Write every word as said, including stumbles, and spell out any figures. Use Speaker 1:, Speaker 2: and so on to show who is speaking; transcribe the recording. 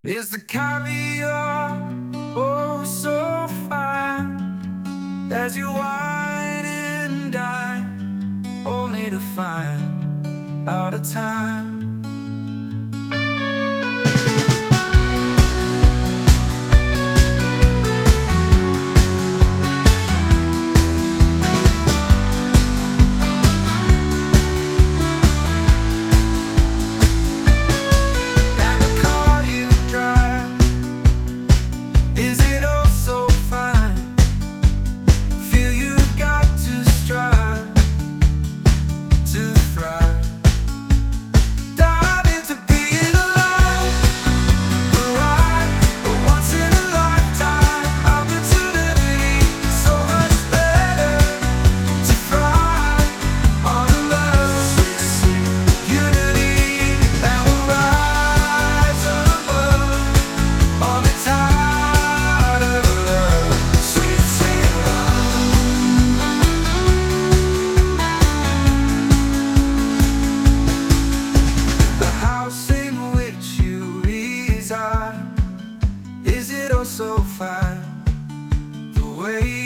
Speaker 1: Is the caviar oh so fine as you wine and dine, only to find out of time? And the car you drive, is it oh so fine? Feel you've got to strive to thrive. Dive into being alive, a ride, a once in a lifetime opportunity. So much better to thrive on a love, unity, and we'll rise above on the tide of love. Sweet, sweet love. The house in which you reside, is it oh so fine? The way